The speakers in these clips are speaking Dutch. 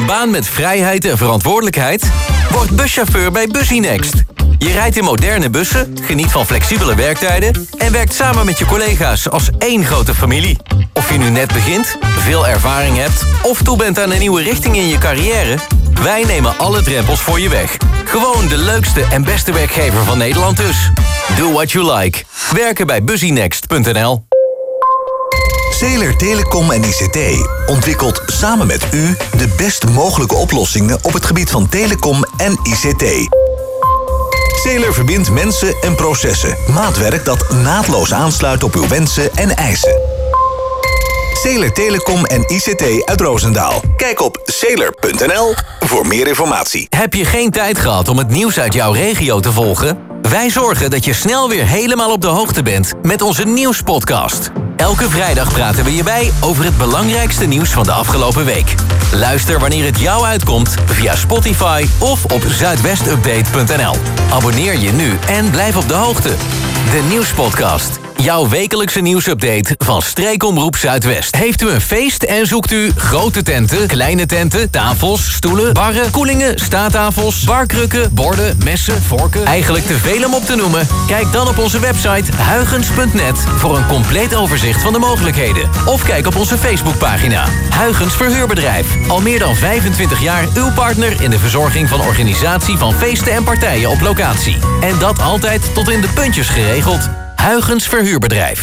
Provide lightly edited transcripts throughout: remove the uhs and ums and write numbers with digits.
baan met vrijheid en verantwoordelijkheid? Word buschauffeur bij Busynext. Je rijdt in moderne bussen, geniet van flexibele werktijden en werkt samen met je collega's als één grote familie. Of je nu net begint, veel ervaring hebt of toe bent aan een nieuwe richting in je carrière, wij nemen alle drempels voor je weg. Gewoon de leukste en beste werkgever van Nederland dus. Do what you like. Werken bij Busynext.nl. Zeeler Telecom en ICT ontwikkelt samen met u de best mogelijke oplossingen op het gebied van telecom en ICT. Zeeler verbindt mensen en processen. Maatwerk dat naadloos aansluit op uw wensen en eisen. Zeeler Telecom en ICT uit Roosendaal. Kijk op zeeler.nl voor meer informatie. Heb je geen tijd gehad om het nieuws uit jouw regio te volgen? Wij zorgen dat je snel weer helemaal op de hoogte bent met onze nieuwspodcast. Elke vrijdag praten we je bij over het belangrijkste nieuws van de afgelopen week. Luister wanneer het jou uitkomt via Spotify of op zuidwestupdate.nl. Abonneer je nu en blijf op de hoogte. De nieuwspodcast. Jouw wekelijkse nieuwsupdate van Streekomroep Zuidwest. Heeft u een feest en zoekt u grote tenten, kleine tenten, tafels, stoelen, barren, koelingen, staattafels, barkrukken, borden, messen, vorken? Eigenlijk te veel om op te noemen? Kijk dan op onze website huygens.net voor een compleet overzicht van de mogelijkheden. Of kijk op onze Facebookpagina. Huygens Verhuurbedrijf. Al meer dan 25 jaar uw partner in de verzorging van organisatie van feesten en partijen op locatie. En dat altijd tot in de puntjes geregeld. Huygens Verhuurbedrijf.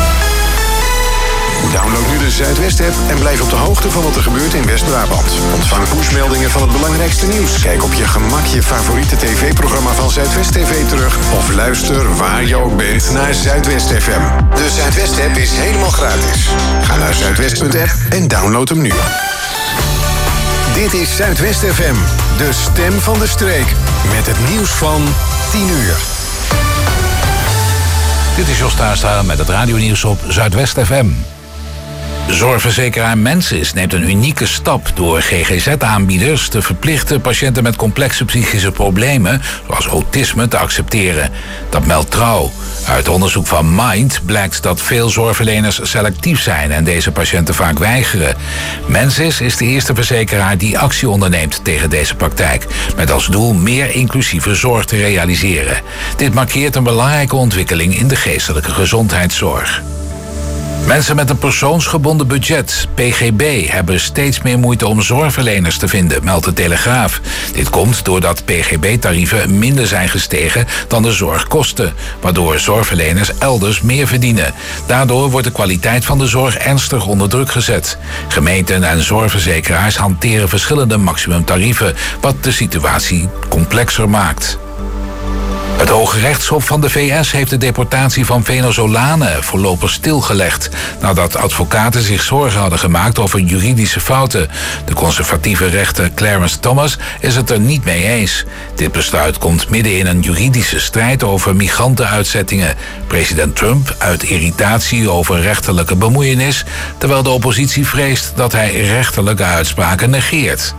Download nu de Zuidwest-app en blijf op de hoogte van wat er gebeurt in West-Brabant. Ontvang pushmeldingen van het belangrijkste nieuws. Kijk op je gemak je favoriete tv-programma van Zuidwest TV terug. Of luister waar je ook bent naar Zuidwest FM. De Zuidwest-app is helemaal gratis. Ga naar zuidwest.app en download hem nu. Dit is Zuidwest FM, de stem van de streek. Met het nieuws van 10 uur. Dit is Jos Taastra met het radionieuws op Zuidwest FM. Zorgverzekeraar Mensis neemt een unieke stap door GGZ-aanbieders te verplichten patiënten met complexe psychische problemen, zoals autisme, te accepteren. Dat meldt Trouw. Uit onderzoek van Mind blijkt dat veel zorgverleners selectief zijn en deze patiënten vaak weigeren. Mensis is de eerste verzekeraar die actie onderneemt tegen deze praktijk, met als doel meer inclusieve zorg te realiseren. Dit markeert een belangrijke ontwikkeling in de geestelijke gezondheidszorg. Mensen met een persoonsgebonden budget, PGB, hebben steeds meer moeite om zorgverleners te vinden, meldt de Telegraaf. Dit komt doordat PGB-tarieven minder zijn gestegen dan de zorgkosten, waardoor zorgverleners elders meer verdienen. Daardoor wordt de kwaliteit van de zorg ernstig onder druk gezet. Gemeenten en zorgverzekeraars hanteren verschillende maximumtarieven, wat de situatie complexer maakt. Het Hoge Rechtshof van de VS heeft de deportatie van Venezolanen voorlopig stilgelegd, nadat advocaten zich zorgen hadden gemaakt over juridische fouten. De conservatieve rechter Clarence Thomas is het er niet mee eens. Dit besluit komt midden in een juridische strijd over migrantenuitzettingen. President Trump uit irritatie over rechterlijke bemoeienis, terwijl de oppositie vreest dat hij rechterlijke uitspraken negeert.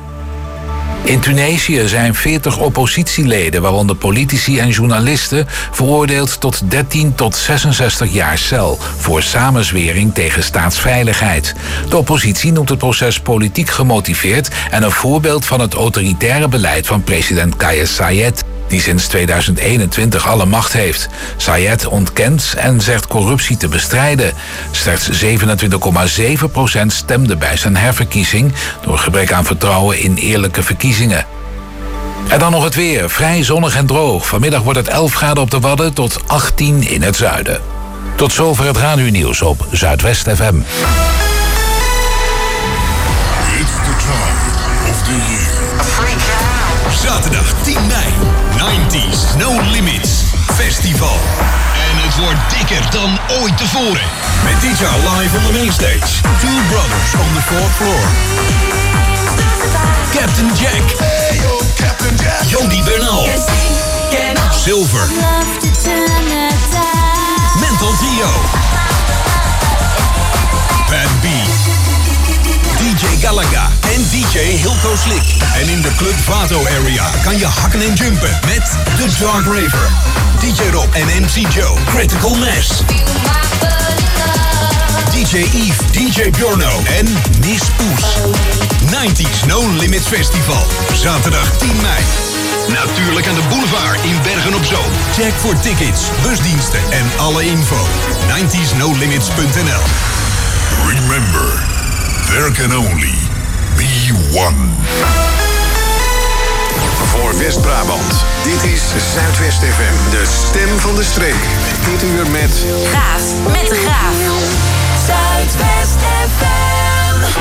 In Tunesië zijn 40 oppositieleden, waaronder politici en journalisten, veroordeeld tot 13 tot 66 jaar cel voor samenzwering tegen staatsveiligheid. De oppositie noemt het proces politiek gemotiveerd en een voorbeeld van het autoritaire beleid van president Kais Saied, die sinds 2021 alle macht heeft. Saied ontkent en zegt corruptie te bestrijden. Slechts 27,7% stemde bij zijn herverkiezing door gebrek aan vertrouwen in eerlijke verkiezingen. En dan nog het weer. Vrij zonnig en droog. Vanmiddag wordt het 11 graden op de Wadden tot 18 in het zuiden. Tot zover het radionieuws op Zuidwest FM. It's the time of the year. Zaterdag 10 mei, 90s No Limits Festival. En het wordt dikker dan ooit tevoren. Met dit jaar live on the main stage. Two Brothers on the 4th floor. Captain Jack. Hey yo, Captain Jack. Jody Bernal. Silver. Mental Dio. Bad B. DJ Galaga en DJ Hilco Slick. En in de Club Vato area kan je hakken en jumpen met The Dark Raver, DJ Rob en MC Joe, Critical Mass. DJ Yves, DJ Bjorno en Miss Oes. 90s No Limits Festival. Zaterdag 10 mei. Natuurlijk aan de boulevard in Bergen-op-Zoom. Check voor tickets, busdiensten en alle info. 90snnolimits.nl. Remember, there can only be one. Voor West-Brabant. Dit is Zuidwest FM, de stem van de streek. Dit uur met... Graaf met de Graaf. Zuidwest FM.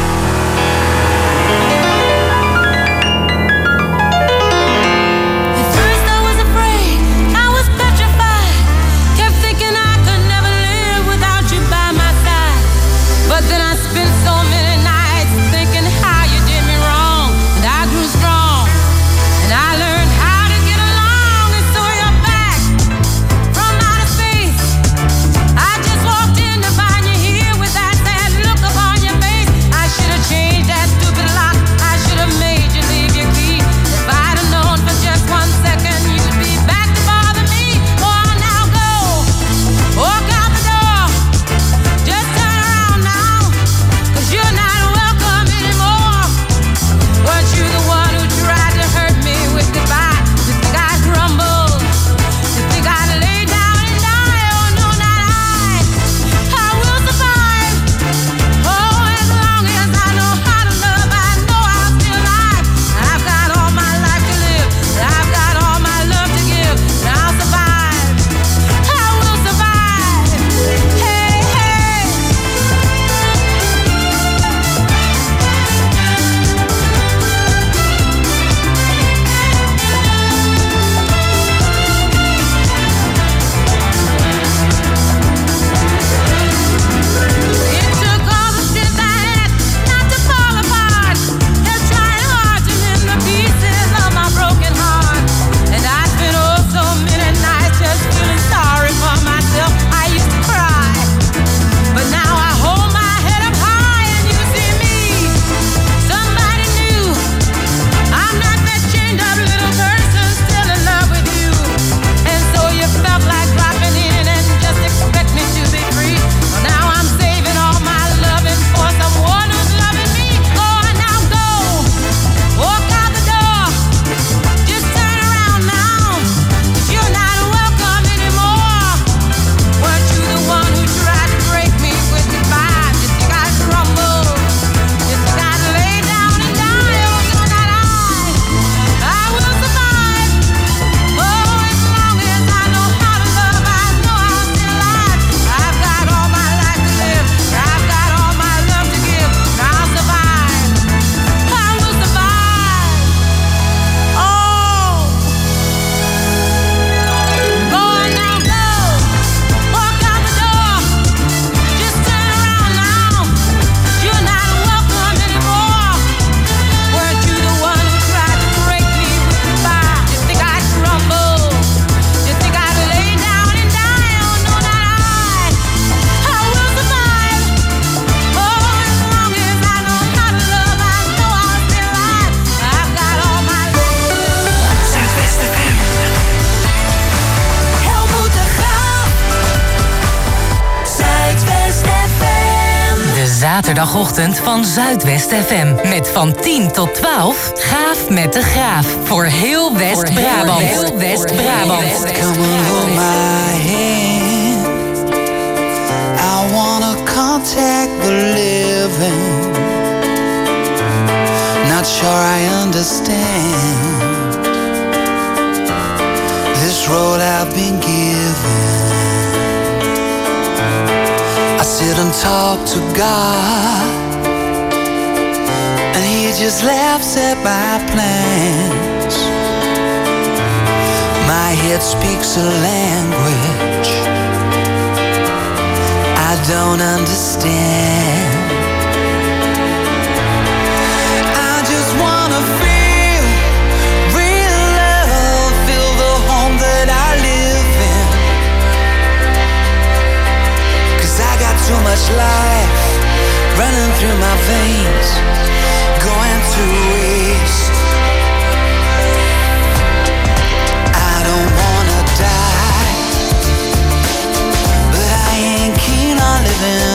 At first I was afraid, I was petrified. Kept thinking I could never live without you by my side. But then I spent so many nights thinking how you did me wrong. And I grew strong. And I learned how to get along, and so you're back from outer space. I just walked in to find you here with that sad look upon your face. I should have changed that stupid lock. I should have made you leave your key. If I'd have known for just 1 second you'd be back to bother me. Oh, now go, walk out the door. Just turn around now, 'cause you're not welcome anymore. Weren't you the one who tried to hurt me with goodbye? You think I'd crumble? You think I'd lay down and die? Oh no, not I. I will survive. Oh, as long as I know how to love, I know I'll still alive. I've got all my life to live. I've got all my love to give. And I'll survive. I will survive. Hey, hey. It took all the strength I had not to fall apart. Kept trying hard to mend the pieces of my broken heart. And I spent oh so many nights just feeling sorry for myself. I used to cry, but now I hold my head up high and you see me, somebody new. I'm not that chained up little person still in love with you. And so you felt like dropping in and just expect me to be free. Well, now I'm saving all my loving for someone who's loving me. Go on now, go, walk out the door. Just turn around now, 'cause you're not welcome anymore. Weren't you the one who tried to break me with goodbye? You think I'd crumble? You think I'd lay down and die? Oh no, not I. I will survive. Oh, as long as I know how to love, I know I'll still alive. I've got all my life to live. I've got all my love to give. And I'll survive. I will survive. Oh, go on now, go. Walk out the door. Just turn around now. You're not welcome anymore. Weren't you the one who tried to break me with goodbye? You think I'd crumble? You think I'd lay down and die? Oh no, not I. I will survive. Oh, as long as I know how to love, I know I'll still alive. I've got all my Zuidwest FM. Helmoet de Graaf. Zuidwest FM. De zaterdagochtend van Zuidwest FM. Met van 10 tot 12 Gaaf met de Graaf. Voor heel West-Brabant. Heel West-Brabant. Come and hold my hand. I wanna contact the living. Not sure I understand this road I've been given. I sit and talk to God, and He just laughs at my plans. My head speaks a language I don't understand. I just wanna feel real love, feel the home that I live in. 'Cause I got too much life running through my veins, going to waste. I don't wanna die, but I ain't keen on living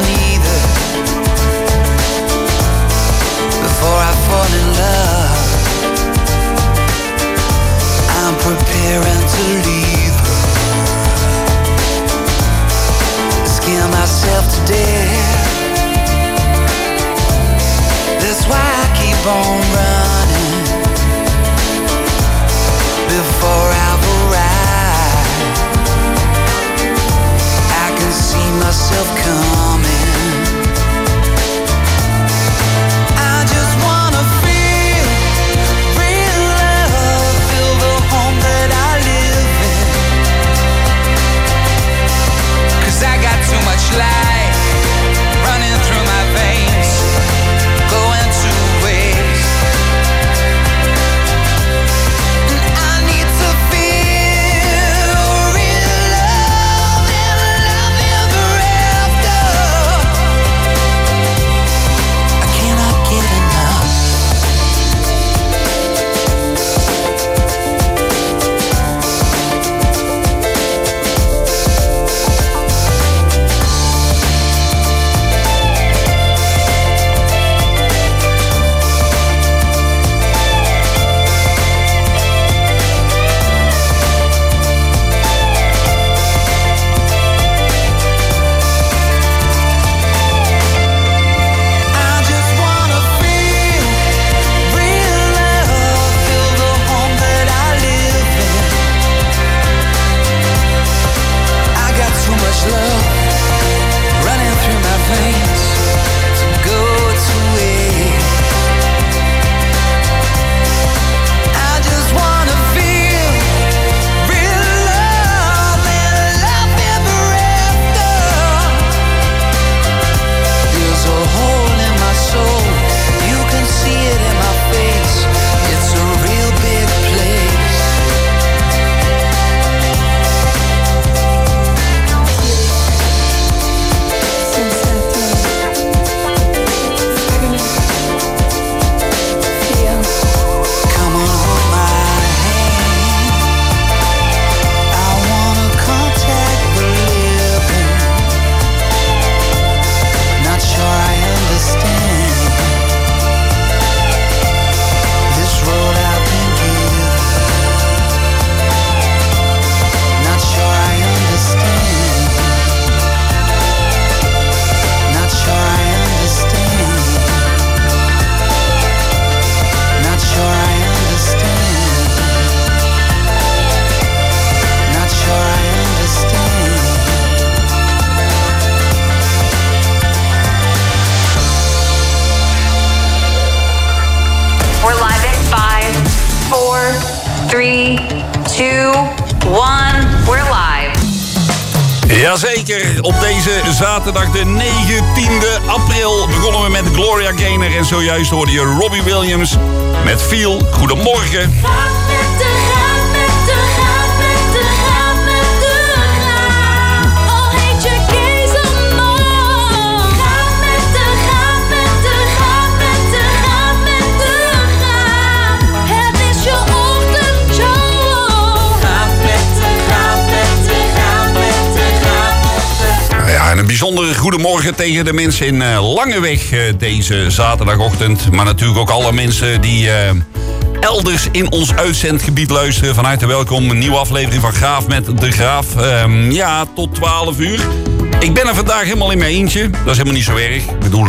one, we're live. Jazeker, op deze zaterdag de 19e april begonnen we met Gloria Gaynor. En zojuist hoorde je Robbie Williams met Feel. Goedemorgen. Een bijzondere goedemorgen tegen de mensen in Langeweg deze zaterdagochtend. Maar natuurlijk ook alle mensen die elders in ons uitzendgebied luisteren. Van harte welkom, een nieuwe aflevering van Graaf met de Graaf. Ja, tot 12 uur. Ik ben er vandaag helemaal in mijn eentje. Dat is helemaal niet zo erg. Ik bedoel,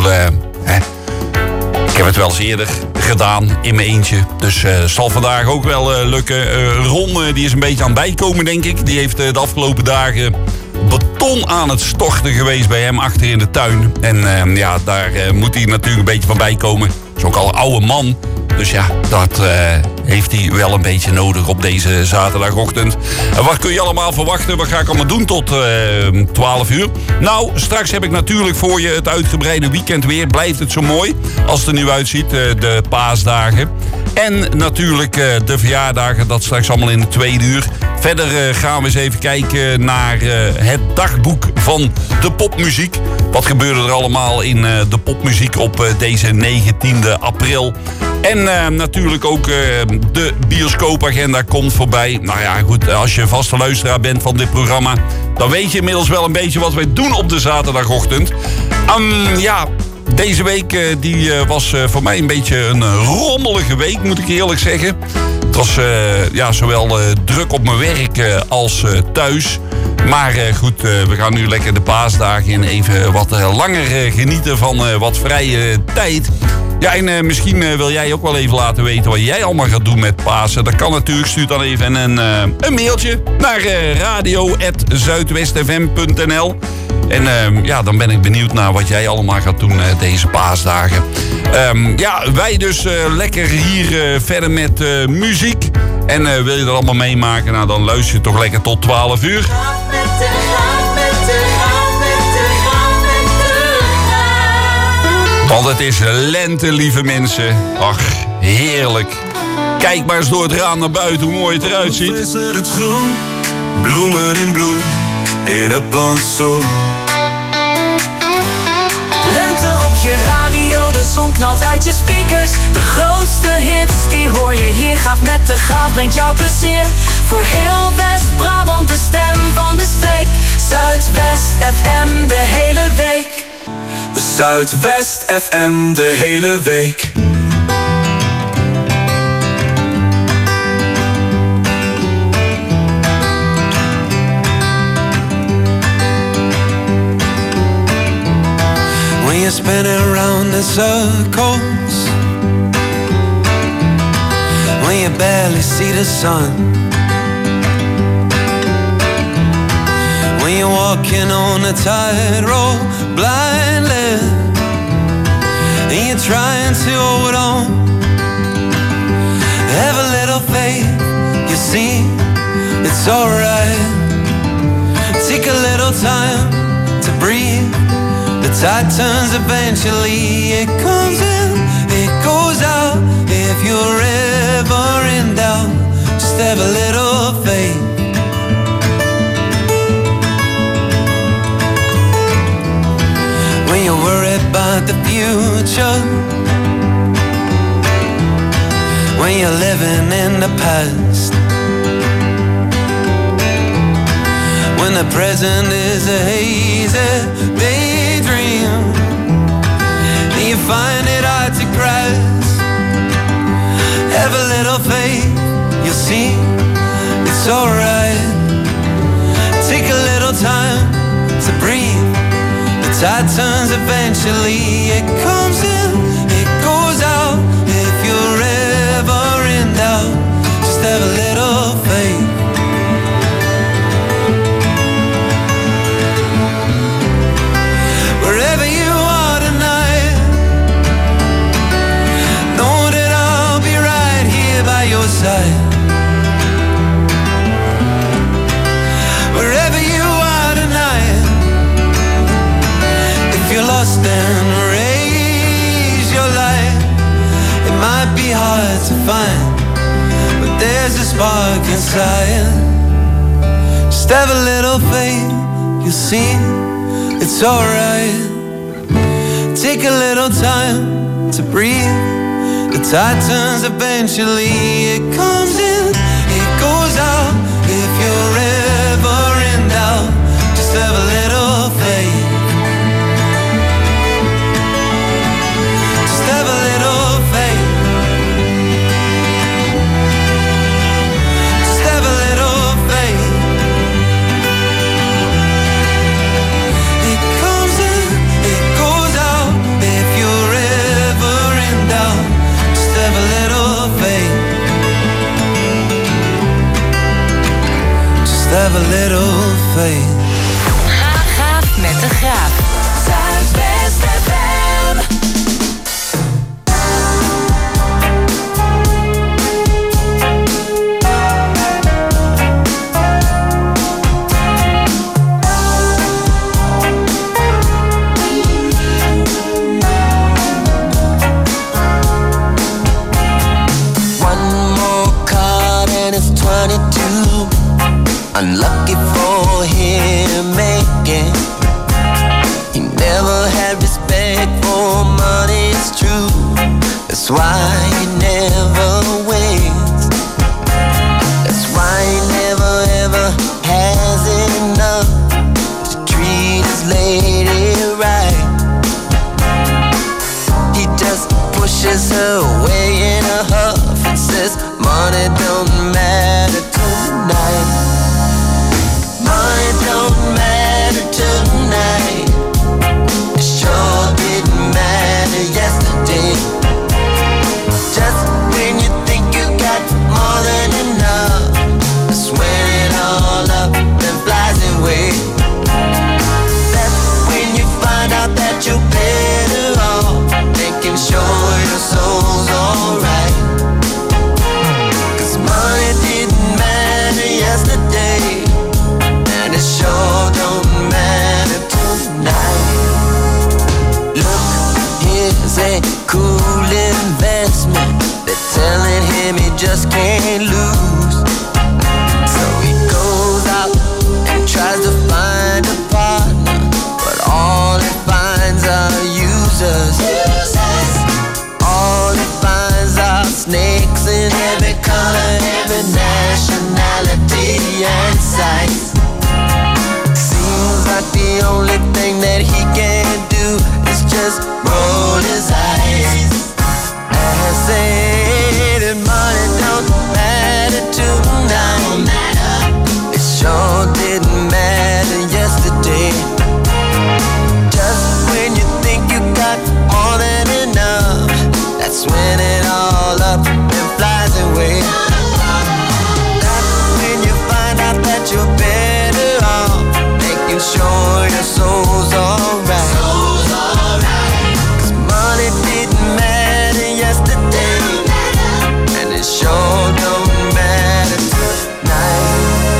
ik heb het wel eens eerder gedaan in mijn eentje. Dus zal vandaag ook wel lukken. Ron die is een beetje aan het bijkomen, denk ik. Die heeft de afgelopen dagen beton aan het storten geweest bij hem achter in de tuin. En ja, daar moet hij natuurlijk een beetje van bijkomen. Dat is ook al een oude man. Dus ja, dat heeft hij wel een beetje nodig op deze zaterdagochtend. En wat kun je allemaal verwachten? Wat ga ik allemaal doen tot 12 uur? Nou, straks heb ik natuurlijk voor je het uitgebreide weekend weer. Blijft het zo mooi als het er nu uitziet, de paasdagen. En natuurlijk de verjaardagen, dat straks allemaal in de tweede uur. Verder gaan we eens even kijken naar het dagboek van de popmuziek. Wat gebeurde er allemaal in de popmuziek op deze 19e april? En natuurlijk ook de bioscoopagenda komt voorbij. Nou ja, goed, als je vaste luisteraar bent van dit programma, dan weet je inmiddels wel een beetje wat wij doen op de zaterdagochtend. Ja, deze week die was voor mij een beetje een rommelige week, moet ik eerlijk zeggen. Het was ja, zowel druk op mijn werk als thuis. Maar goed, we gaan nu lekker de paasdagen in. Even wat langer genieten van wat vrije tijd. Ja, en misschien wil jij ook wel even laten weten wat jij allemaal gaat doen met Pasen. Dat kan natuurlijk. Stuur dan even een mailtje naar radio@zuidwestfm.nl. En ja, dan ben ik benieuwd naar wat jij allemaal gaat doen deze paasdagen. Ja, wij dus lekker hier verder met muziek. En wil je dat allemaal meemaken? Nou, dan luister je toch lekker tot 12 uur. Want het is lente, lieve mensen. Ach, heerlijk. Kijk maar eens door het raam naar buiten hoe mooi het eruit ziet. Is het groen, bloemen in bloei, in het bonsel. Lente op je radio, de zon knalt uit je speakers. De grootste hits, die hoor je hier. Gaaf met de Graaf brengt jou plezier. Voor heel West-Brabant de stem van de streek. Zuidwest FM de hele week. Zuidwest FM de hele week. When you're spinning around in circles, when you barely see the sun, when you're walking on a tightrope blindly, and you're trying to hold on. Have a little faith, you see, it's alright. Take a little time to breathe. The tide turns eventually. It comes in, it goes out. If you're ever in doubt, just have a little faith. When you're worried about the future, when you're living in the past, when the present is a hazy daydream, and you find it hard to grasp, have a little faith, you'll see it's alright. Take a little time to breathe. The tide turns eventually. It comes in, it goes out. If you're ever in doubt, just have a little faith. Wherever you are tonight, know that I'll be right here by your side. dark inside. Just have a little faith, you'll see it's alright. Take a little time to breathe. The tide turns eventually. It comes in, it goes out. If you're ever in doubt, just have a little faith. Just have a little faith. Just have a little faith. It comes in, it goes out. If you're ever in doubt, just have a little faith. Just have a little faith. Gaaf met de Graaf. Zuidwest FM. One more card and it's 22. Unlucky for him making. He never had respect for money, it's true. That's why he never wins. That's why he never ever has enough to treat his lady right. He just pushes her away in a huff and says, money don't matter tonight. Money don't matter tonight. It sure didn't matter yesterday. Just when you think you got more than enough, that's when it all up and flies away. That's when you find out that you're better off making sure your soul's alright. 'Cause money didn't matter yesterday, and it sure don't matter tonight. Look, here's a cool investment. They're telling him he just can't lose. So he goes out and tries to find a partner, but all he finds are users. All he finds are snakes in every color, every nationality and size. Seems like the only thing that he can do is just roll his eyes and say that money don't matter tonight. It sure didn't matter yesterday. Just when you think you got more than enough, that's when it all up and flies away. That's when you find out that you're better off making sure your soul's alright. 'Cause money didn't matter yesterday, and it sure don't matter tonight.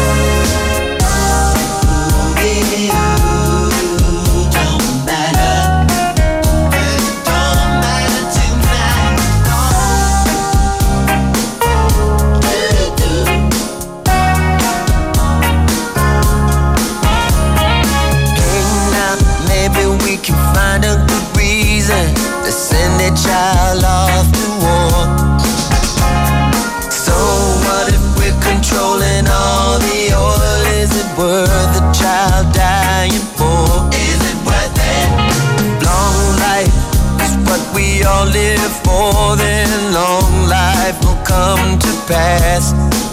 Don't matter. It don't matter tonight. Hey, now maybe we can find a good reason to send a child off to war. So what if we're controlling all the oil? Is it worth the child dying for? Is it worth it? Long life is what we all live for, then long life will come to pass.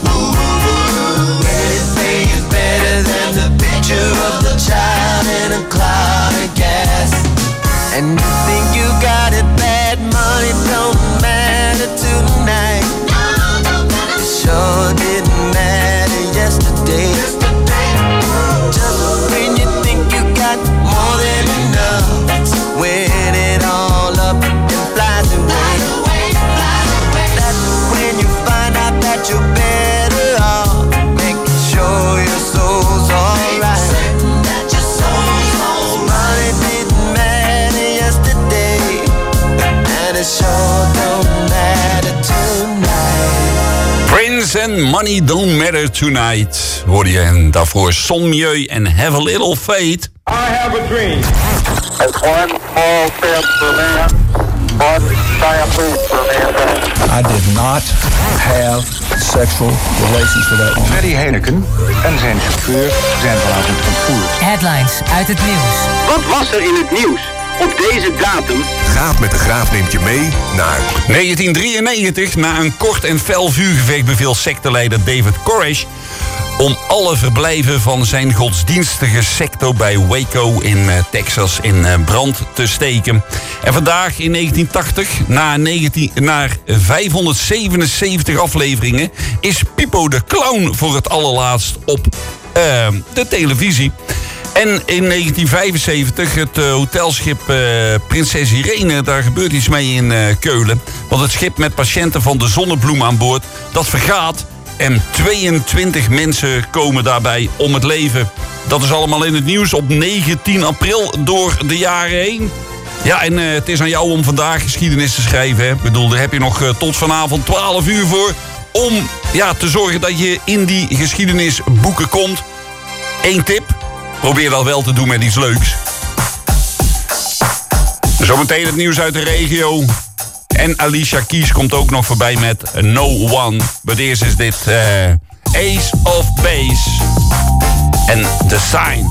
Anything is better than the picture of the child in a cloud of gas. And you think you got it bad, money don't matter tonight. It sure didn't matter yesterday. Just when you think you got more than enough, that's when it all up and flies away. That's when you find out that you're better en Money Don't Matter Tonight. Hoorde je, en daarvoor Son Mieu en Have a Little Faith. I have a dream. It's one small step for man, one giant leap for mankind. I did not have sexual relations with that woman. Freddy Heineken en zijn chauffeur zijn vanavond ontvoerd. Headlines uit het nieuws. Wat was er in het nieuws op deze datum? Gaaf met de Graaf neemt je mee naar 1993. Na een kort en fel vuurgevecht beveelt secteleider David Koresh om alle verblijven van zijn godsdienstige secte bij Waco in Texas in brand te steken. En vandaag in 1980, na 577 afleveringen, is Pipo de Clown voor het allerlaatst op de televisie. En in 1975 het hotelschip Prinses Irene, daar gebeurt iets mee in Keulen. Want het schip met patiënten van de Zonnebloem aan boord, dat vergaat. En 22 mensen komen daarbij om het leven. Dat is allemaal in het nieuws op 19 april door de jaren heen. Ja, en het is aan jou om vandaag geschiedenis te schrijven. Hè? Ik bedoel, daar heb je nog tot vanavond 12 uur voor. Om te zorgen dat je in die geschiedenisboeken komt. 1 tip. Probeer dat wel te doen met iets leuks. Zometeen het nieuws uit de regio. En Alicia Keys komt ook nog voorbij met No One. Maar eerst is dit Ace of Base. En The Sign.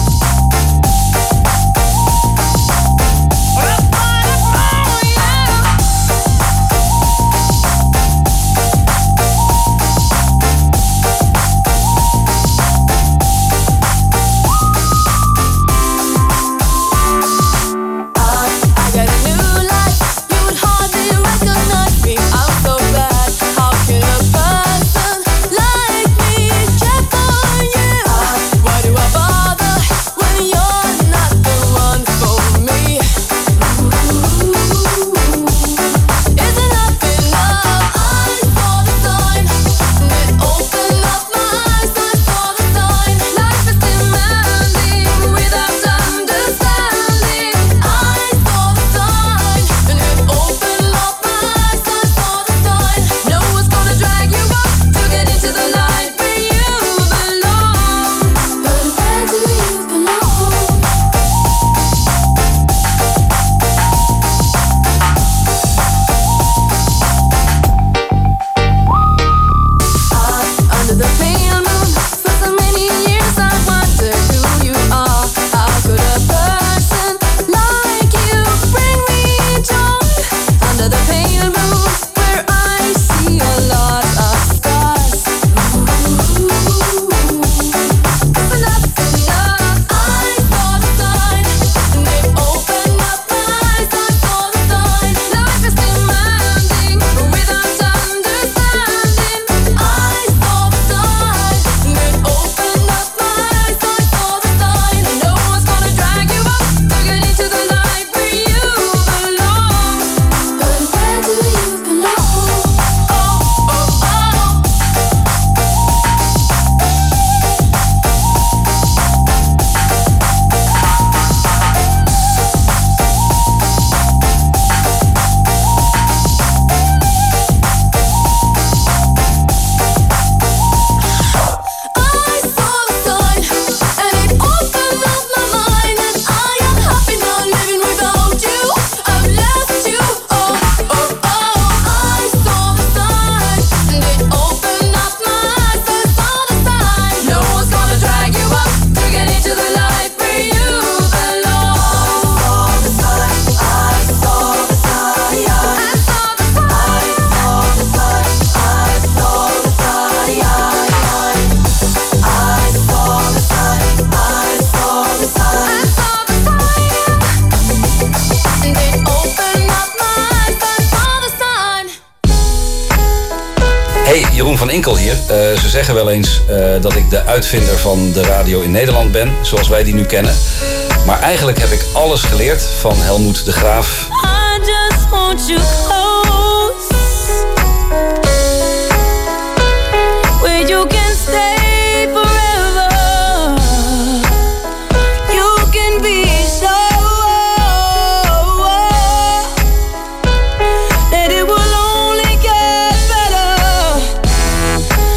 Jeroen van Inkel hier. Ze zeggen wel eens dat ik de uitvinder van de radio in Nederland ben, zoals wij die nu kennen. Maar eigenlijk heb ik alles geleerd van Helmoet de Graaf. I just want you close, where you can stay forever. You can be so that it will only get better.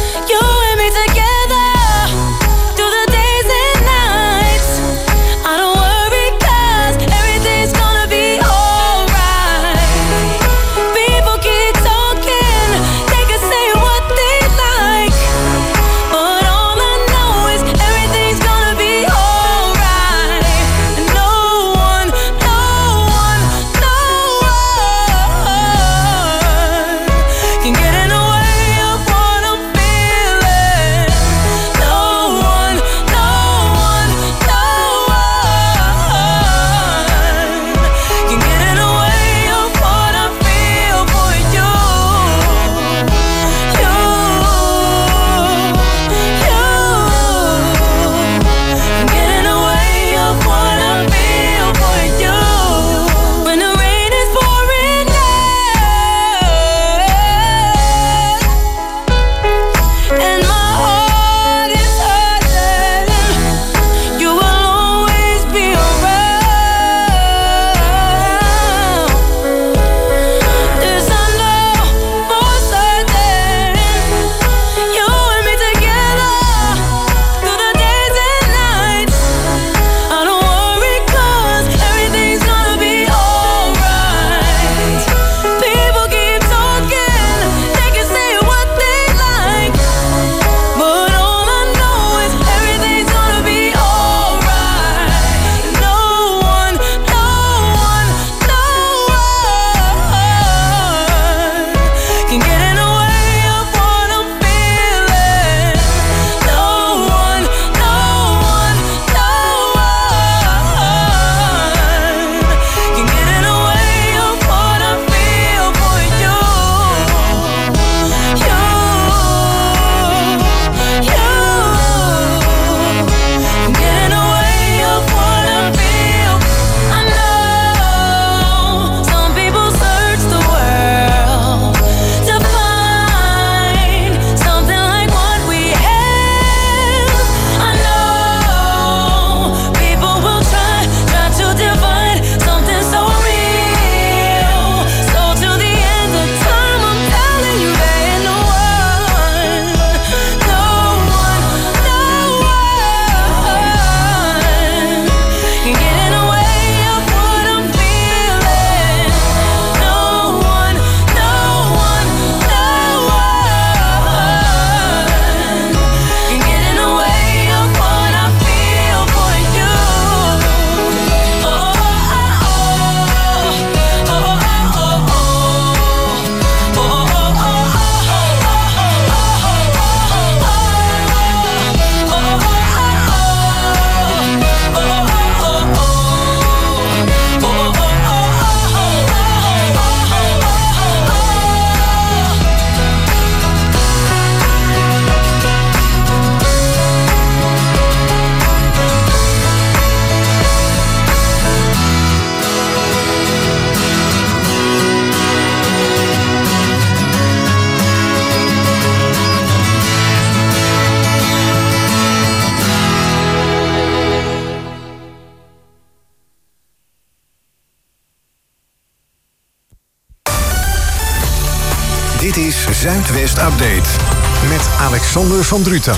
Zuidwest Update met Alexander van Druten.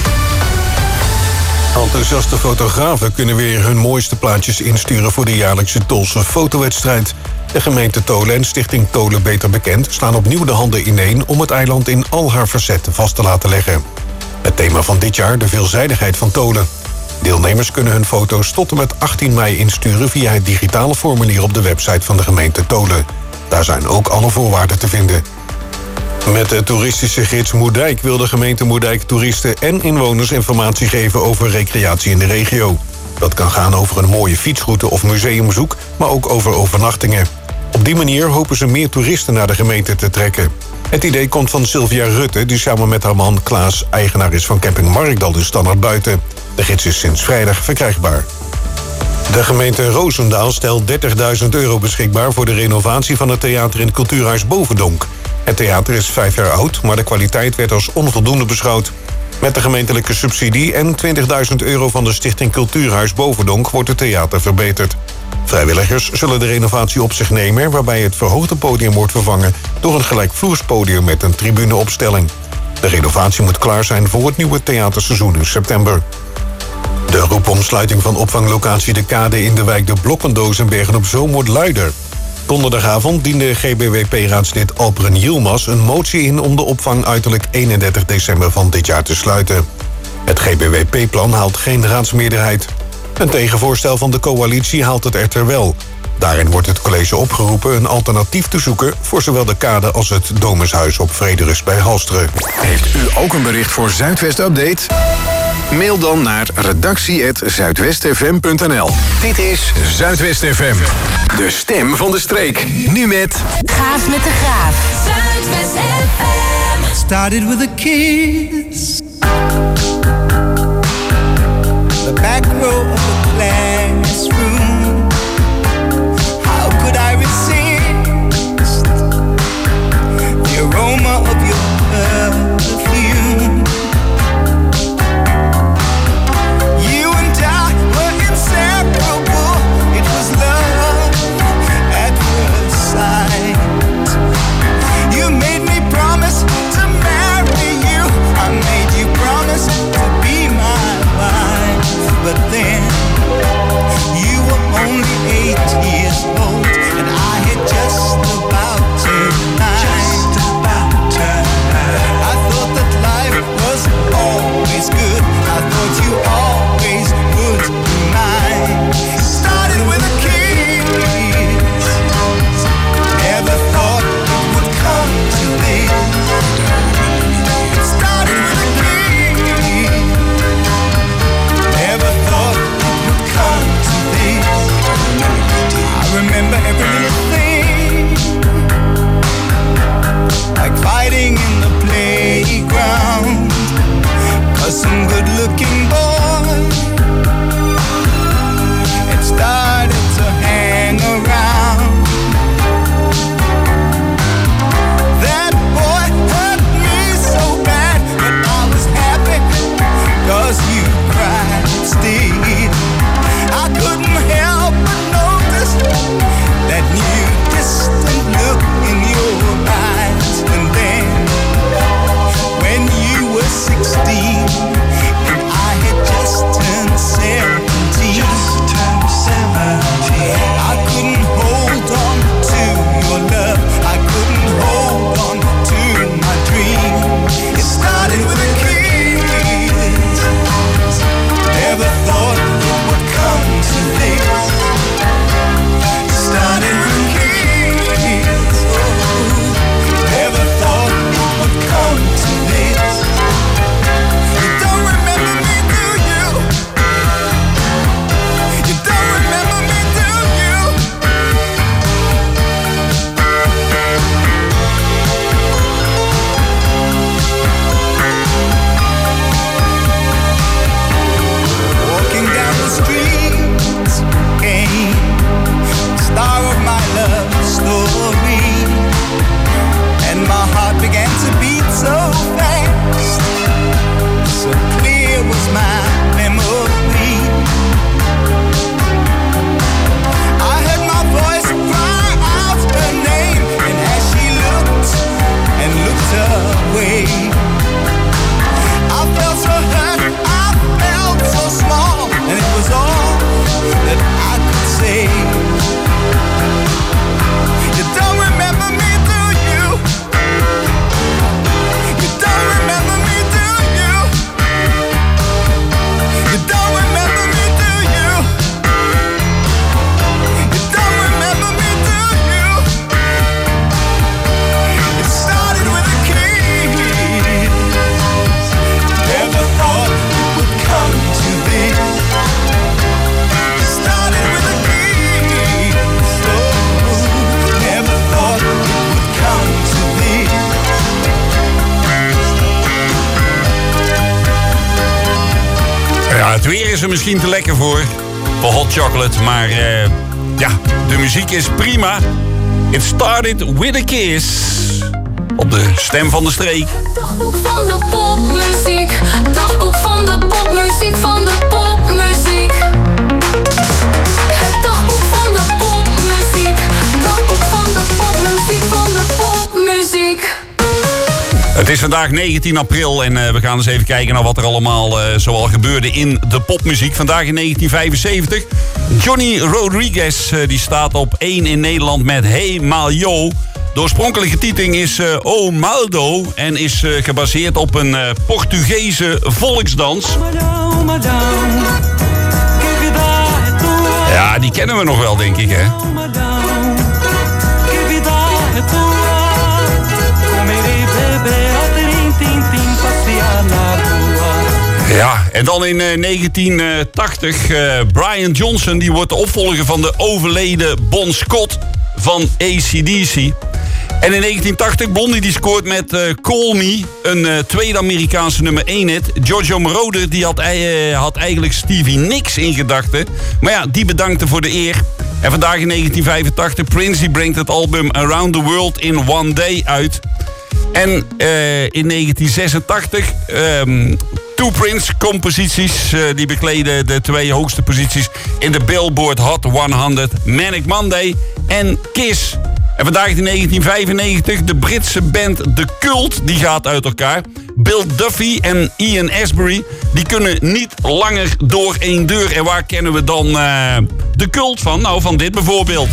Enthousiaste fotografen kunnen weer hun mooiste plaatjes insturen voor de jaarlijkse Tolse fotowedstrijd. De gemeente Tolen en Stichting Tolen Beter Bekend slaan opnieuw de handen ineen om het eiland in al haar facetten vast te laten leggen. Het thema van dit jaar de veelzijdigheid van Tolen. Deelnemers kunnen hun foto's tot en met 18 mei insturen via het digitale formulier op de website van de gemeente Tolen. Daar zijn ook alle voorwaarden te vinden. Met de toeristische gids Moerdijk wil de gemeente Moerdijk toeristen en inwoners informatie geven over recreatie in de regio. Dat kan gaan over een mooie fietsroute of museumbezoek, maar ook over overnachtingen. Op die manier hopen ze meer toeristen naar de gemeente te trekken. Het idee komt van Sylvia Rutte, die samen met haar man Klaas eigenaar is van camping Markdal in Standaard Buiten. De gids is sinds vrijdag verkrijgbaar. De gemeente Roosendaal stelt €30.000 beschikbaar voor de renovatie van het theater in het Cultuurhuis Bovendonk. Het theater is 5 jaar oud, maar de kwaliteit werd als onvoldoende beschouwd. Met de gemeentelijke subsidie en €20.000 van de Stichting Cultuurhuis Bovendonk wordt het theater verbeterd. Vrijwilligers zullen de renovatie op zich nemen, waarbij het verhoogde podium wordt vervangen door een gelijkvloers podium met een tribuneopstelling. De renovatie moet klaar zijn voor het nieuwe theaterseizoen in september. De roep om sluiting van opvanglocatie De Kade in de wijk De Blokkendoos in Bergen-op-Zoom wordt luider. Donderdagavond diende GBWP-raadslid Alperen Yilmaz een motie in om de opvang uiterlijk 31 december van dit jaar te sluiten. Het GBWP-plan haalt geen raadsmeerderheid. Een tegenvoorstel van de coalitie haalt het echter wel. Daarin wordt het college opgeroepen een alternatief te zoeken voor zowel De Kade als het Domushuis op Vrederust bij Halsteren. Heeft u ook een bericht voor Zuidwest Update? Mail dan naar redactie@zuidwestfm.nl. Dit is Zuidwest FM, de stem van de streek. Nu met Gaaf met de Graaf. Zuidwest FM. Started with a kiss. The back row of the classroom. How could I resist the aroma of your perfume? You and I were inseparable. It was love at first sight. You made me promise to marry you. I made you promise Ja, het weer is er misschien te lekker voor hot chocolate. Maar ja, de muziek is prima. It started with a kiss. Op de stem van de streek. Dagboek van de popmuziek. Dagboek van de popmuziek, van de popmuziek. Het dagboek van de popmuziek. Dagboek van de popmuziek, van de popmuziek. Het is vandaag 19 april en we gaan eens even kijken naar wat er allemaal zoal gebeurde in de popmuziek. Vandaag in 1975. Johnny Rodriguez die staat op 1 in Nederland met Hey Malyo. De oorspronkelijke titeling is O Maldo en is gebaseerd op een Portugese volksdans. Ja, die kennen we nog wel, denk ik, hè? Ja, en dan in 1980, Brian Johnson, die wordt de opvolger van de overleden Bon Scott van AC/DC. En in 1980, Blondie die scoort met Call Me, een tweede Amerikaanse nummer 1 hit. Giorgio Moroder die had eigenlijk Stevie Nicks in gedachten. Maar ja, die bedankte voor de eer. En vandaag in 1985, Prince die brengt het album Around the World in One Day uit. En in 1986, two Prince-composities. Die bekleden de 2 hoogste posities in de Billboard Hot 100. Manic Monday en Kiss. En vandaag in 1995, de Britse band The Cult, die gaat uit elkaar. Bill Duffy en Ian Astbury, die kunnen niet langer door één deur. En waar kennen we dan The Cult van? Nou, van dit bijvoorbeeld.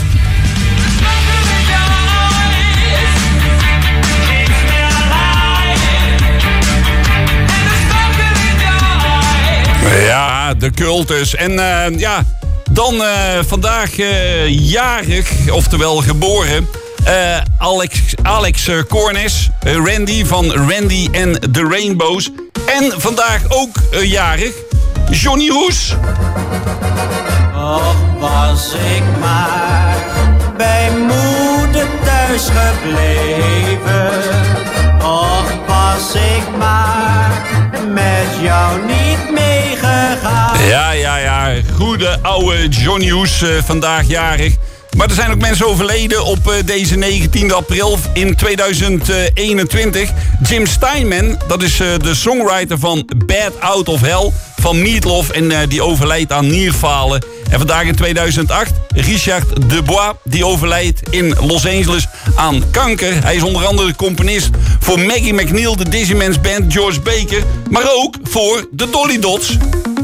Ja, De Cult dus. En ja, dan vandaag jarig, oftewel geboren, Alex Cornes, Randy van Randy and the Rainbows. En vandaag ook jarig, Johnny Hoes. Och, was ik maar bij moeder thuis gebleven. Och, was ik maar met jou niet meegegaan. Ja, goede oude Johnny Hoes, vandaag jarig. Maar er zijn ook mensen overleden op deze 19 april in 2021. Jim Steinman, dat is de songwriter van Bad Out of Hell van Meatloaf. En die overlijdt aan nierfalen. En vandaag in 2008, Richard Dubois, die overlijdt in Los Angeles aan kanker. Hij is onder andere de componist voor Maggie McNeil, de Dizzyman's Band, George Baker. Maar ook voor de Dolly Dots.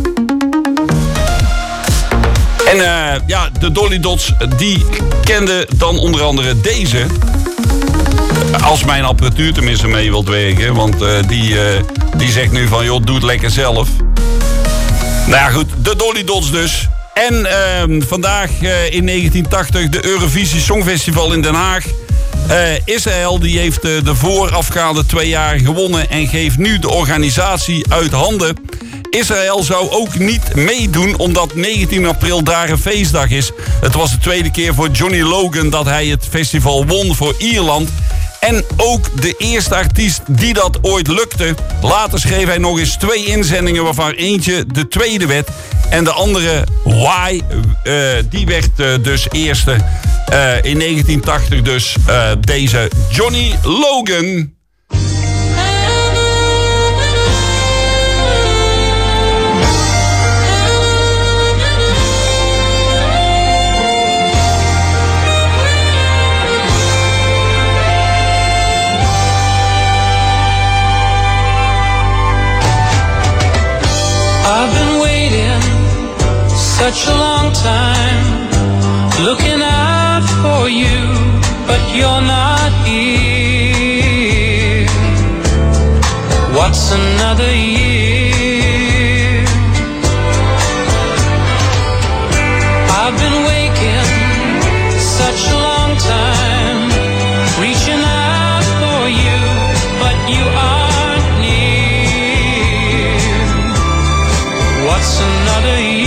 En ja, de Dolly Dots, die kenden dan onder andere deze. Als mijn apparatuur tenminste mee wilt werken. Want die zegt nu van, joh, doe het lekker zelf. Nou ja, goed, de Dolly Dots dus. En vandaag in 1980 de Eurovisie Songfestival in Den Haag. Israël die heeft de voorafgaande 2 jaar gewonnen en geeft nu de organisatie uit handen. Israël zou ook niet meedoen omdat 19 april daar een feestdag is. Het was de 2e keer voor Johnny Logan dat hij het festival won voor Ierland. En ook de eerste artiest die dat ooit lukte. Later schreef hij nog eens 2 inzendingen waarvan eentje de tweede werd. En de andere, Why, die werd dus eerste. In 1980 dus deze Johnny Logan. I've been waiting such a long time, looking out for you, but you're not here. What's another year? I've been waking such a long time, reaching out for you, but you aren't near. What's another year?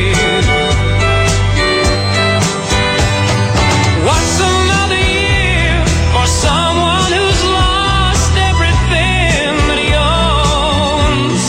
What's another year for someone who's lost everything that he owns?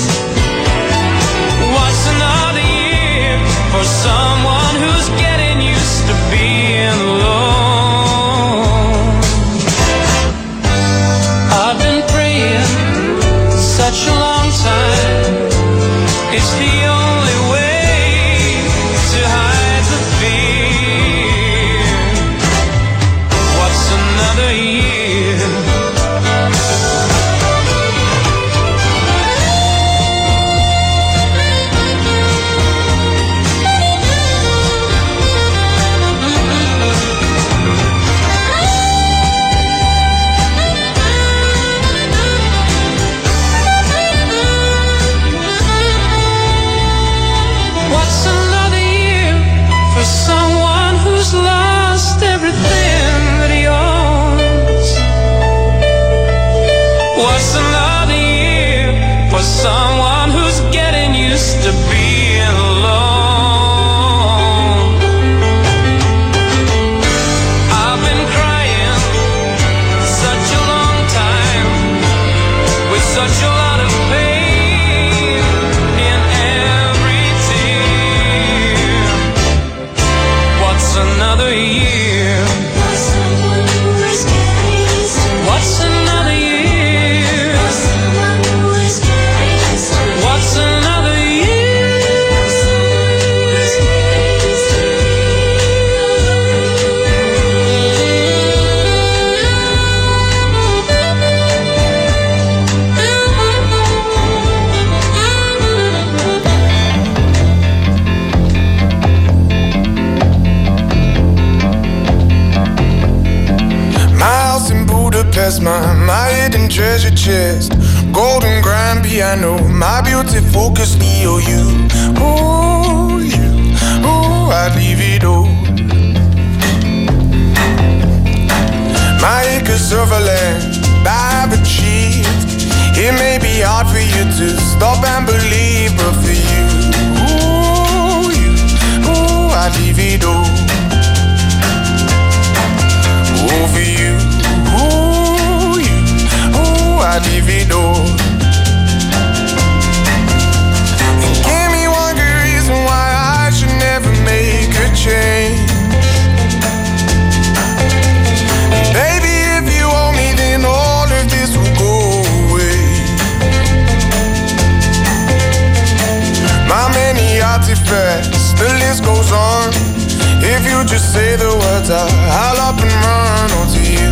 past my hidden treasure chest. Golden grand piano, my beauty focus, EOU. Ooh, you, ooh, I'd leave it all. My acres of land I've achieved. It may be hard for you to stop and believe, but for you, I'd leave it all. Oh, for you, I'd leave it all. And give me one good reason why I should never make a change. Baby, if you owe me, then all of this will go away. My many artifacts, the list goes on. If you just say the words, I'll up and run onto you.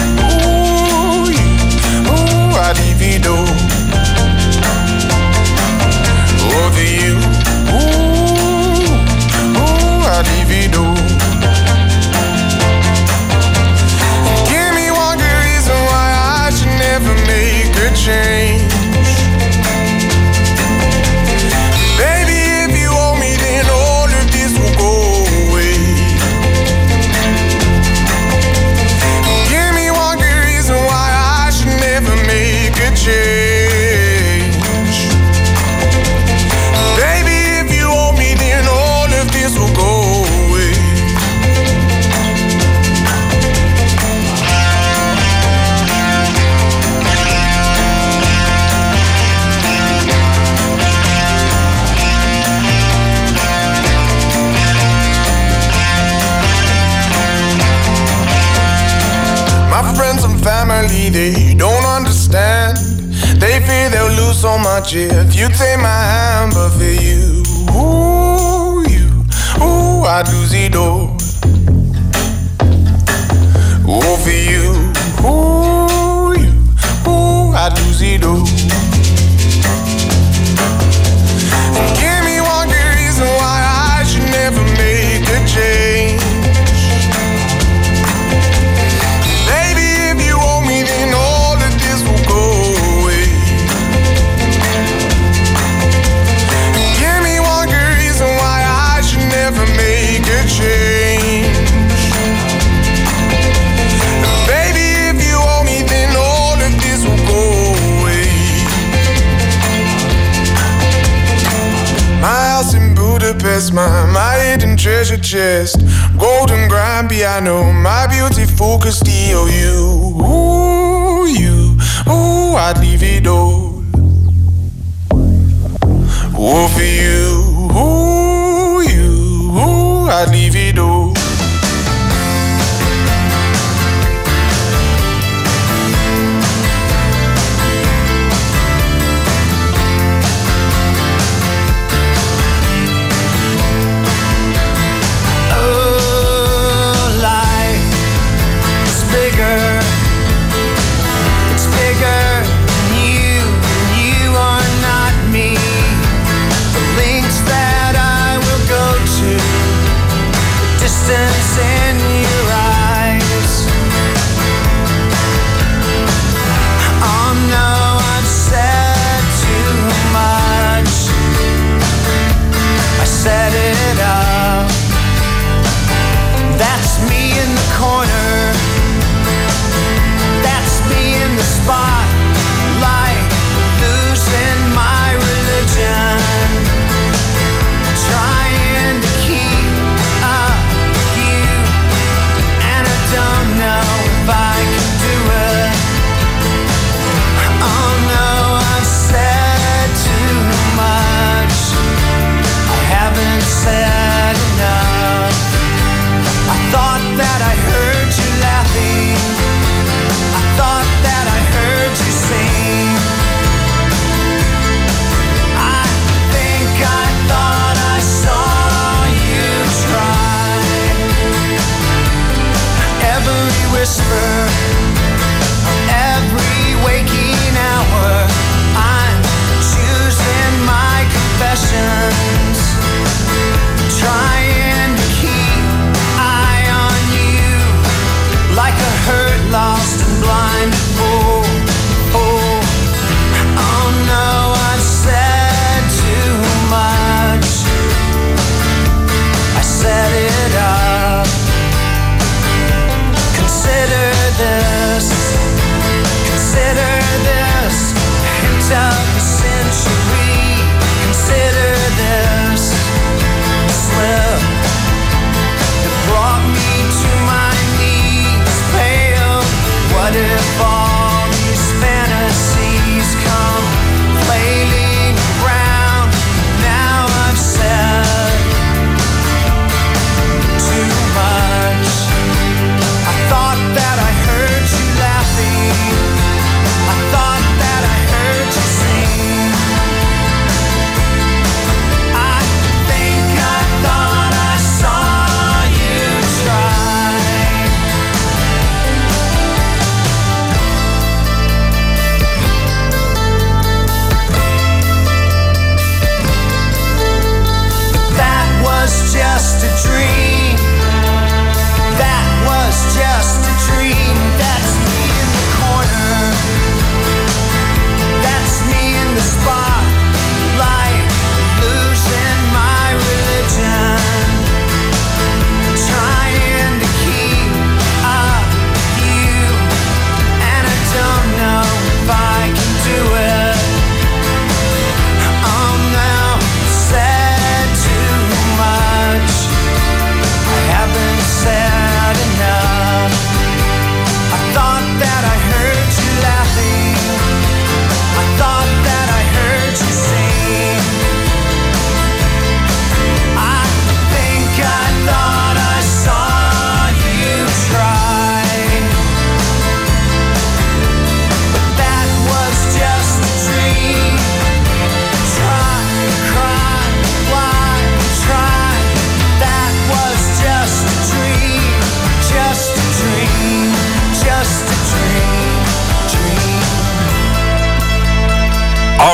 Ooh, I'd leave it all. Over you. Ooh, I'd leave it all. Give me one good reason why I should never make a change. Baby, if you owe me, then all of this will go away. Give me one good reason why I should never make a change. Baby, if you owe me, then all of this will go away. My friends and family, they don't understand. They fear they'll lose so much if you take my hand. But for you, I'd lose it all. Oh, for you, I'd lose it all. Give me one good reason why I should never make a change. Baby, if you owe me, then all of this will go away. Give me one good reason why I should never make a change. Baby, if you owe me, then all of this will go away. My house in Budapest, my hidden treasure chest. Golden grand piano, my beauty focused, EOU. Ooh, I'd leave it all. Oh, for you, I'd leave it all. Bigger than you are not me. The link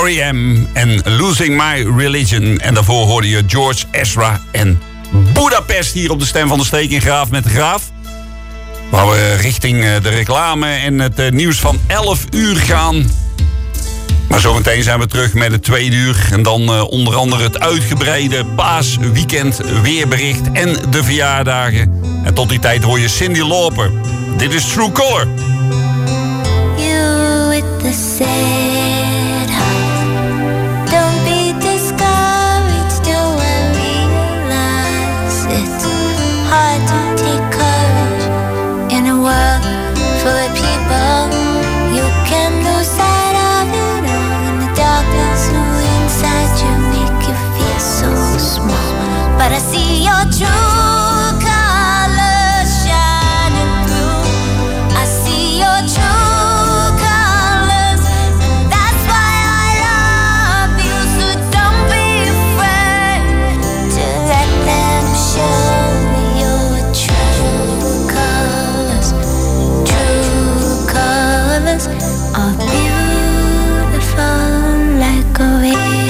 R.E.M. en Losing My Religion. En daarvoor hoorde je George Ezra en Budapest hier op de Stem van de Streek in Graaf met de Graaf. Waar we richting de reclame en het nieuws van 11 uur gaan. Maar zometeen zijn we terug met het 2 uur. En dan onder andere het uitgebreide paasweekend weerbericht en de verjaardagen. En tot die tijd hoor je Cyndi Lauper. Dit is True Color. You with the sad heart. Don't be discouraged, don't realize it's hard to take courage in a world full of people. You can lose sight of it all in the darkness who inside you make you feel so small. But I see your true colors shining through. I see your true colors, and that's why I love you. So don't be afraid to let them show your true colors. True colors are beautiful like a rainbow.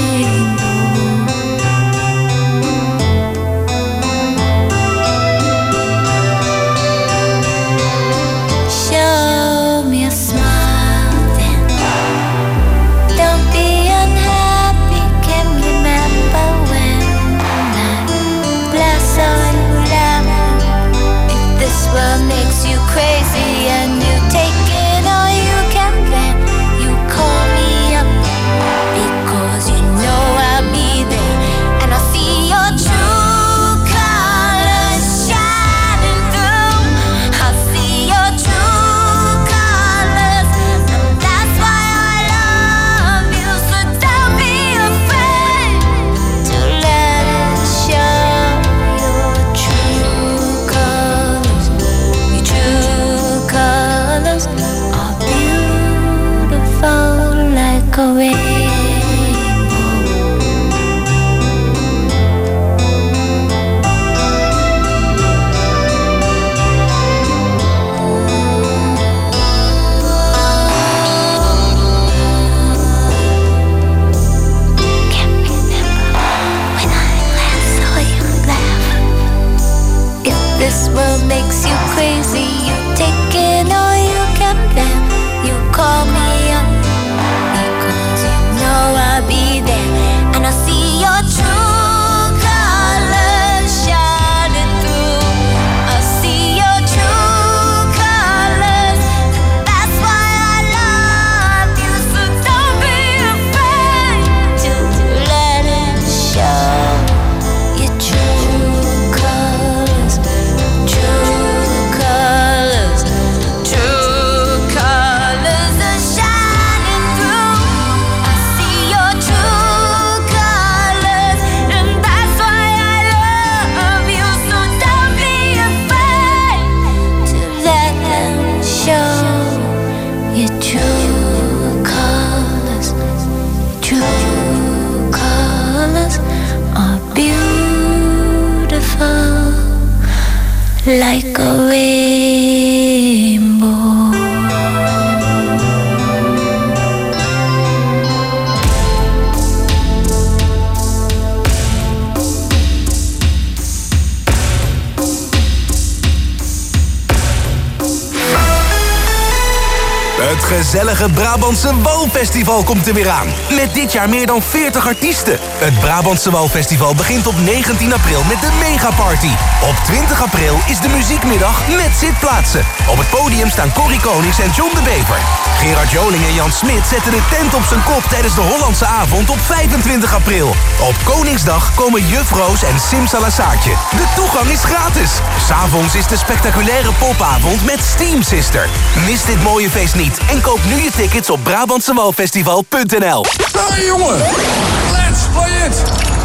Show me a smile then. Don't be unhappy, can remember when I bless all you love. If this world makes you crazy and you take it all you can bear, you call me up because you know I'll be there. And I see your true colors shining through. I see your true colors, and that's why I love you. So don't be afraid to let it show your true colors. Your true colors are beautiful like a rainbow. When I last saw you laugh. If this world makes you crazy, you take it all you can bear. You call me up because you know I'll be there. And I see your true colors shining through. I see your true colors, and that's why I love you. So don't be afraid to let it show your true colors. True colors, true colors are shining through. I see your true colors, and that's why I love you. So don't be afraid to let them show your true colors. True colors are beautiful like a rainbow. Het gezellige Brabantse Walfestival komt er weer aan. Met dit jaar meer dan 40 artiesten. Het Brabantse Walfestival begint op 19 april met de Megaparty. Op 20 april is de muziekmiddag met zitplaatsen. Op het podium staan Corrie Konings en John de Bever. Gerard Joling en Jan Smit zetten de tent op zijn kop tijdens de Hollandse avond op 25 april. Op Koningsdag komen Juf Roos en Sim Salasaartje. De toegang is gratis. 's Avonds is de spectaculaire popavond met Steam Sister. Mis dit mooie feest niet en koop nu je tickets op Brabantsewalfestival.nl. Hey jongen, let's play it!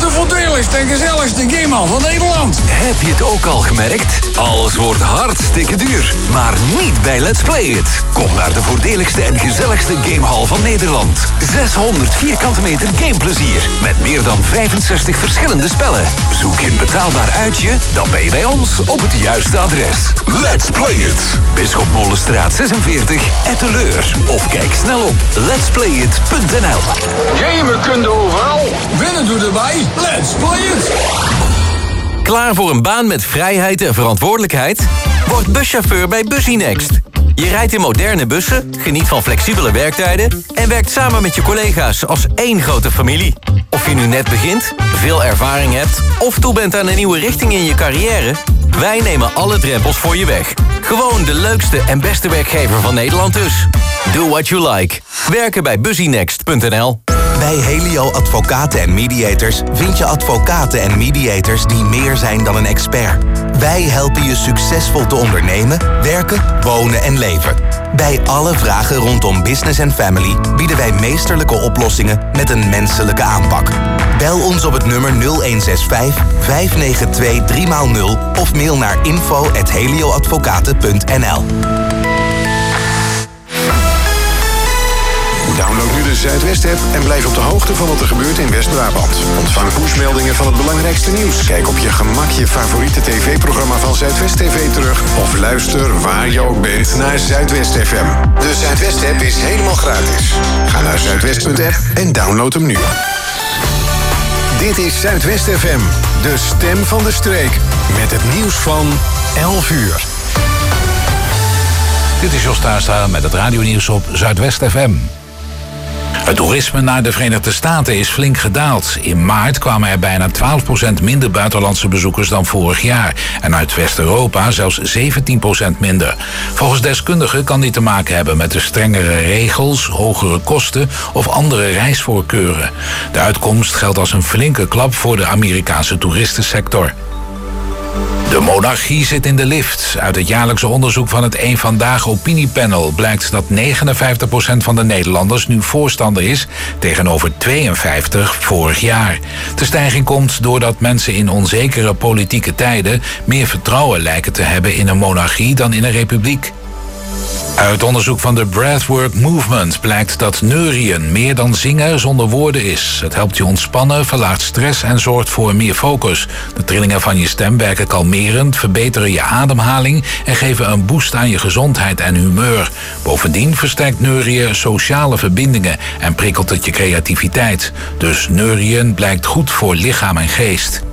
De voordeligste en gezelligste gamehal van Nederland. Heb je het ook al gemerkt? Alles wordt hartstikke duur. Maar niet bij Let's Play It. Kom naar de voordeligste en gezelligste gamehal van Nederland. 600 vierkante meter gameplezier. Met meer dan 65 verschillende spellen. Zoek je een betaalbaar uitje? Dan ben je bij ons op het juiste adres. Let's Play It. Bisschopmolenstraat 46, Etteleur. Of kijk snel op letsplayit.nl. Gamen kun je overal. Winnen doe erbij. Let's Play It. Klaar voor een baan met vrijheid en verantwoordelijkheid? Word buschauffeur bij Busynext. Je rijdt in moderne bussen, geniet van flexibele werktijden en werkt samen met je collega's als één grote familie. Of je nu net begint, veel ervaring hebt of toe bent aan een nieuwe richting in je carrière, wij nemen alle drempels voor je weg. Gewoon de leukste en beste werkgever van Nederland dus. Do what you like. Werken bij Busynext.nl. Bij Helio Advocaten en Mediators vind je advocaten en mediators die meer zijn dan een expert. Wij helpen je succesvol te ondernemen, werken, wonen en leven. Bij alle vragen rondom business en family bieden wij meesterlijke oplossingen met een menselijke aanpak. Bel ons op het nummer 0165 592 3x0 of mail naar info@helioadvocaten.nl. Download nu de Zuidwest-app en blijf op de hoogte van wat er gebeurt in West-Brabant. Ontvang pushmeldingen van het belangrijkste nieuws. Kijk op je gemak je favoriete tv-programma van Zuidwest TV terug. Of luister waar je ook bent naar Zuidwest FM. De Zuidwest-app is helemaal gratis. Ga naar zuidwest.app en download hem nu. Dit is Zuidwest FM, de stem van de streek. Met het nieuws van 11 uur. Dit is Jos Taarstra met het radionieuws op Zuidwest FM. Het toerisme naar de Verenigde Staten is flink gedaald. In maart kwamen er bijna 12% minder buitenlandse bezoekers dan vorig jaar. En uit West-Europa zelfs 17% minder. Volgens deskundigen kan dit te maken hebben met de strengere regels, hogere kosten of andere reisvoorkeuren. De uitkomst geldt als een flinke klap voor de Amerikaanse toeristensector. De monarchie zit in de lift. Uit het jaarlijkse onderzoek van het Eén Vandaag opiniepanel blijkt dat 59% van de Nederlanders nu voorstander is, tegenover 52% vorig jaar. De stijging komt doordat mensen in onzekere politieke tijden meer vertrouwen lijken te hebben in een monarchie dan in een republiek. Uit onderzoek van de Breathwork Movement blijkt dat neurien meer dan zingen zonder woorden is. Het helpt je ontspannen, verlaagt stress en zorgt voor meer focus. De trillingen van je stem werken kalmerend, verbeteren je ademhaling en geven een boost aan je gezondheid en humeur. Bovendien versterkt neurien sociale verbindingen en prikkelt het je creativiteit. Dus neurien blijkt goed voor lichaam en geest.